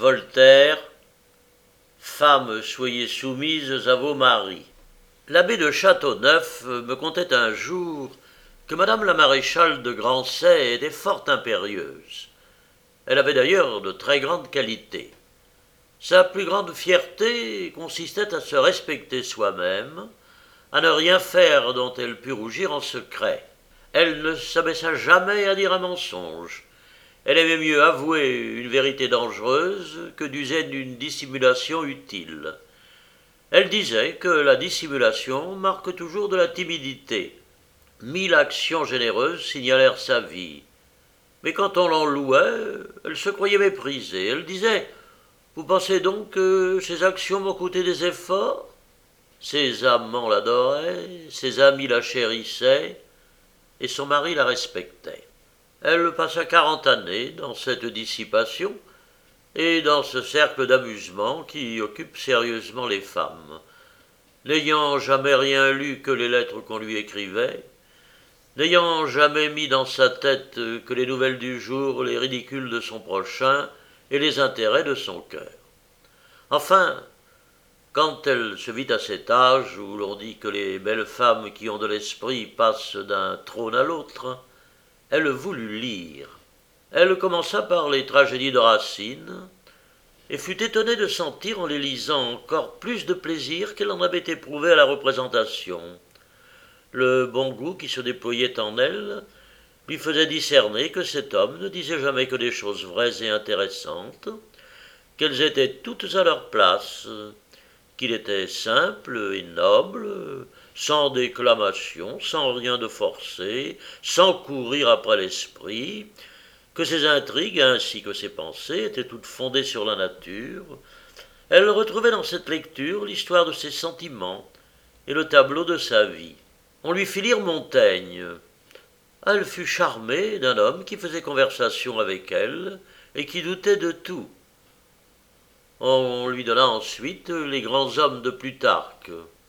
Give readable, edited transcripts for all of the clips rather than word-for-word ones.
Voltaire, Femmes, soyez soumises à vos maris. L'abbé de Châteauneuf me contait un jour que madame la maréchale de Grancey était fort impérieuse. Elle avait d'ailleurs de très grandes qualités. Sa plus grande fierté consistait à se respecter soi-même, à ne rien faire dont elle pût rougir en secret. Elle ne s'abaissa jamais à dire un mensonge. Elle aimait mieux avouer une vérité dangereuse que d'user d'une dissimulation utile. Elle disait que la dissimulation marque toujours de la timidité. 1000 actions généreuses signalèrent sa vie. Mais quand on l'en louait, elle se croyait méprisée. Elle disait « Vous pensez donc que ces actions m'ont coûté des efforts ?» Ses amants l'adoraient, ses amis la chérissaient, et son mari la respectait. Elle passa 40 années dans cette dissipation et dans ce cercle d'amusement qui occupe sérieusement les femmes. N'ayant jamais rien lu que les lettres qu'on lui écrivait, n'ayant jamais mis dans sa tête que les nouvelles du jour, les ridicules de son prochain et les intérêts de son cœur. Enfin, quand elle se vit à cet âge où l'on dit que les belles femmes qui ont de l'esprit passent d'un trône à l'autre, elle voulut lire. Elle commença par les tragédies de Racine, et fut étonnée de sentir en les lisant encore plus de plaisir qu'elle en avait éprouvé à la représentation. Le bon goût qui se déployait en elle lui faisait discerner que cet homme ne disait jamais que des choses vraies et intéressantes, qu'elles étaient toutes à leur place, qu'il était simple et noble, sans déclamation, sans rien de forcé, sans courir après l'esprit, que ses intrigues ainsi que ses pensées étaient toutes fondées sur la nature. Elle retrouvait dans cette lecture l'histoire de ses sentiments et le tableau de sa vie. On lui fit lire Montaigne. Elle fut charmée d'un homme qui faisait conversation avec elle et qui doutait de tout. On lui donna ensuite les grands hommes de Plutarque.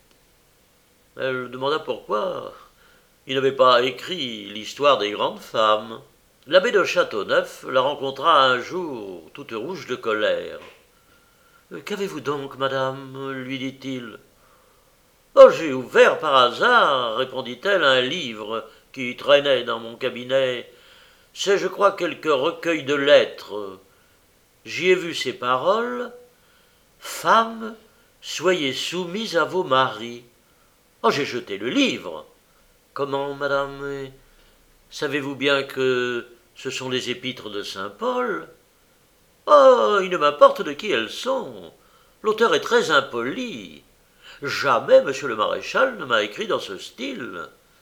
Elle demanda pourquoi il n'avait pas écrit l'histoire des grandes femmes. L'abbé de Châteauneuf la rencontra un jour, toute rouge de colère. « Qu'avez-vous donc, madame ?» lui dit-il. « Oh, j'ai ouvert par hasard, répondit-elle, un livre qui traînait dans mon cabinet. C'est, je crois, quelque recueil de lettres. J'y ai vu ces paroles. Femmes, soyez soumises à vos maris. Oh, j'ai jeté le livre. Comment, madame? Savez-vous bien que ce sont les épîtres de saint Paul? Oh, il ne m'importe de qui elles sont. L'auteur est très impoli. Jamais monsieur le maréchal ne m'a écrit dans ce style.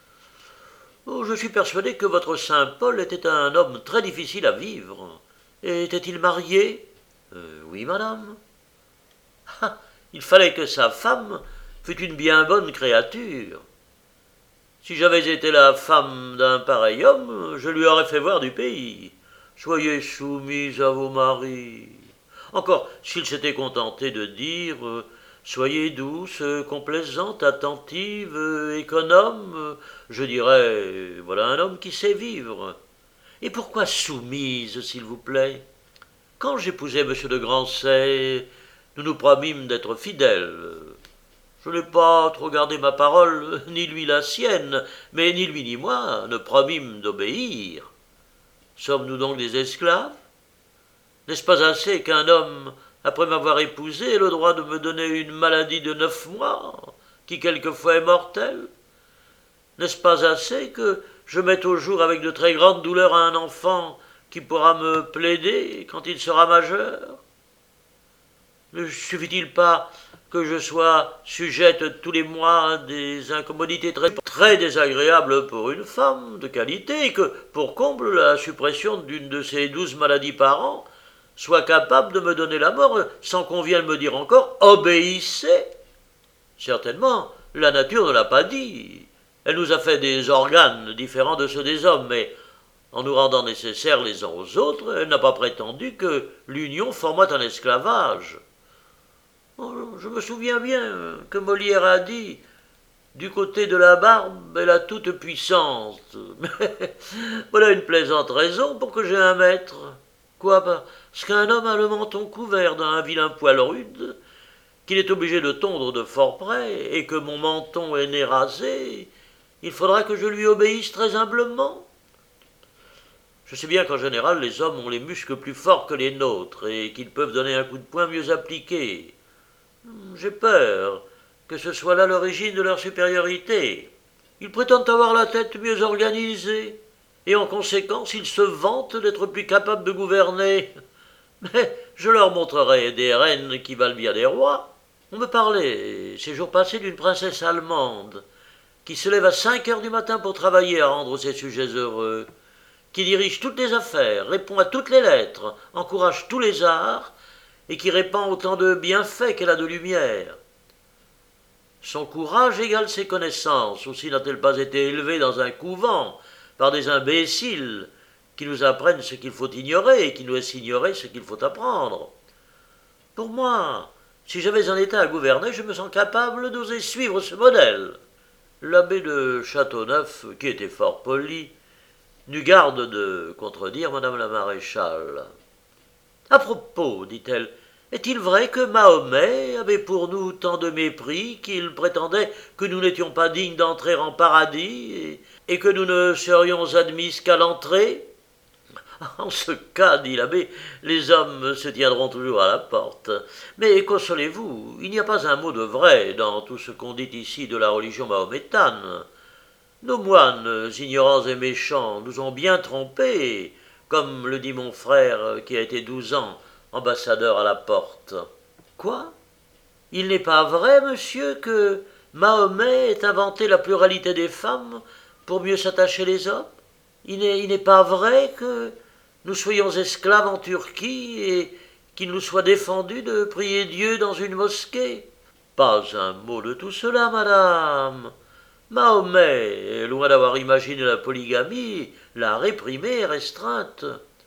Oh, je suis persuadé que votre saint Paul était un homme très difficile à vivre. Était-il marié? Oui, madame. Ah, il fallait que sa femme fût une bien bonne créature. Si j'avais été la femme d'un pareil homme, je lui aurais fait voir du pays. Soyez soumis à vos maris. Encore, s'il s'était contenté de dire soyez douce, complaisante, attentive, économe, je dirais voilà un homme qui sait vivre. Et pourquoi soumise, s'il vous plaît? Quand j'épousai M. de Grancey, nous nous promîmes d'être fidèles. Je n'ai pas trop gardé ma parole, ni lui la sienne, mais ni lui ni moi ne promîmes d'obéir. Sommes-nous donc des esclaves? N'est-ce pas assez qu'un homme, après m'avoir épousé, ait le droit de me donner une maladie de 9 mois, qui quelquefois est mortelle? N'est-ce pas assez que je mette au jour avec de très grandes douleurs un enfant qui pourra me plaider quand il sera majeur? Ne suffit-il pas que je sois sujette tous les mois à des incommodités très désagréables pour une femme de qualité, et que, pour comble, la suppression d'une de ces 12 maladies par an soit capable de me donner la mort sans qu'on vienne me dire encore « obéissez ». Certainement, la nature ne l'a pas dit. Elle nous a fait des organes différents de ceux des hommes, mais en nous rendant nécessaires les uns aux autres, elle n'a pas prétendu que l'union formât un esclavage. Je me souviens bien que Molière a dit « Du côté de la barbe, elle a toute puissance. » Mais voilà une plaisante raison pour que j'aie un maître. Quoi, parce qu'un homme a le menton couvert d'un vilain poil rude, qu'il est obligé de tondre de fort près, et que mon menton est né rasé, il faudra que je lui obéisse très humblement. Je sais bien qu'en général, les hommes ont les muscles plus forts que les nôtres, et qu'ils peuvent donner un coup de poing mieux appliqué. J'ai peur que ce soit là l'origine de leur supériorité. Ils prétendent avoir la tête mieux organisée, et en conséquence, ils se vantent d'être plus capables de gouverner. Mais je leur montrerai des reines qui valent bien des rois. On me parlait, ces jours passés, d'une princesse allemande, qui se lève à 5 heures du matin pour travailler à rendre ses sujets heureux, qui dirige toutes les affaires, répond à toutes les lettres, encourage tous les arts, et qui répand autant de bienfaits qu'elle a de lumière. Son courage égale ses connaissances, aussi n'a-t-elle pas été élevée dans un couvent par des imbéciles qui nous apprennent ce qu'il faut ignorer et qui nous laissent ignorer ce qu'il faut apprendre. Pour moi, si j'avais un État à gouverner, je me sens capable d'oser suivre ce modèle. L'abbé de Châteauneuf, qui était fort poli, n'eut garde de contredire madame la maréchale. À propos, dit-elle, est-il vrai que Mahomet avait pour nous tant de mépris qu'il prétendait que nous n'étions pas dignes d'entrer en paradis et que nous ne serions admises qu'à l'entrée? En ce cas, dit l'abbé, les hommes se tiendront toujours à la porte. Mais consolez-vous, il n'y a pas un mot de vrai dans tout ce qu'on dit ici de la religion mahométane. Nos moines, ignorants et méchants, nous ont bien trompés, comme le dit mon frère qui a été 12 ans ambassadeur à la porte. Quoi? Il n'est pas vrai, monsieur, que Mahomet ait inventé la pluralité des femmes pour mieux s'attacher les hommes? Il n'est pas vrai que nous soyons esclaves en Turquie et qu'il nous soit défendu de prier Dieu dans une mosquée? Pas un mot de tout cela, madame. Mahomet, loin d'avoir imaginé la polygamie, l'a réprimée et restreinte.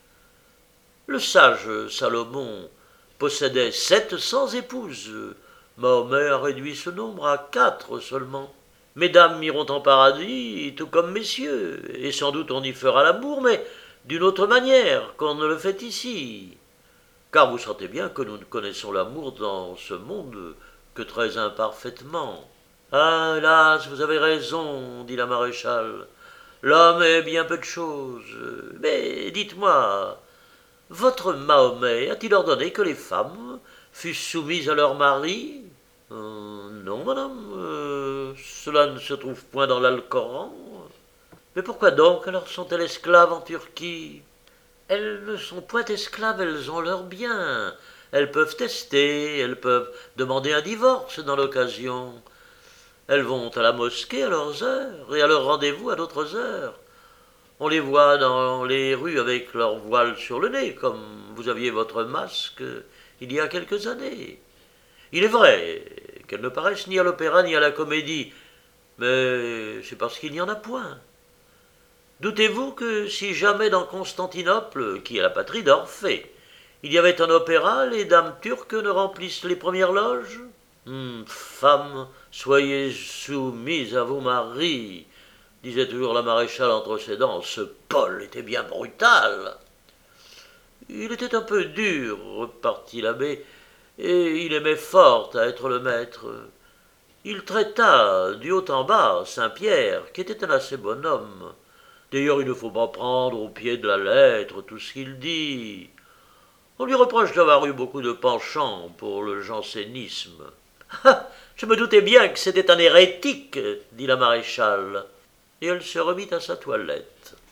Le sage Salomon possédait 700 épouses. Mahomet a réduit ce nombre à 4 seulement. Mesdames iront en paradis, tout comme messieurs, et sans doute on y fera l'amour, mais d'une autre manière qu'on ne le fait ici. Car vous sentez bien que nous ne connaissons l'amour dans ce monde que très imparfaitement. Ah, hélas, vous avez raison, dit la maréchale. L'homme est bien peu de choses. Mais dites-moi, votre Mahomet a-t-il ordonné que les femmes fussent soumises à leur mari? Non, madame, cela ne se trouve point dans l'Alcoran. Mais pourquoi donc alors sont-elles esclaves en Turquie? Elles ne sont point esclaves, elles ont leurs biens. Elles peuvent tester, elles peuvent demander un divorce dans l'occasion. Elles vont à la mosquée à leurs heures et à leur rendez-vous à d'autres heures. On les voit dans les rues avec leur voile sur le nez, comme vous aviez votre masque il y a quelques années. Il est vrai qu'elles ne paraissent ni à l'opéra ni à la comédie, mais c'est parce qu'il n'y en a point. Doutez-vous que si jamais dans Constantinople, qui est la patrie d'Orphée, il y avait un opéra, les dames turques ne remplissent les premières loges? Femmes, soyez soumises à vos maris, disait toujours la maréchale entre ses dents. Ce Paul était bien brutal. Il était un peu dur, repartit l'abbé, et il aimait fort à être le maître. Il traita du haut en bas Saint-Pierre, qui était un assez bon homme. D'ailleurs, il ne faut pas prendre au pied de la lettre tout ce qu'il dit. On lui reproche d'avoir eu beaucoup de penchant pour le jansénisme. Ah, je me doutais bien que c'était un hérétique, dit la maréchale, et elle se remit à sa toilette.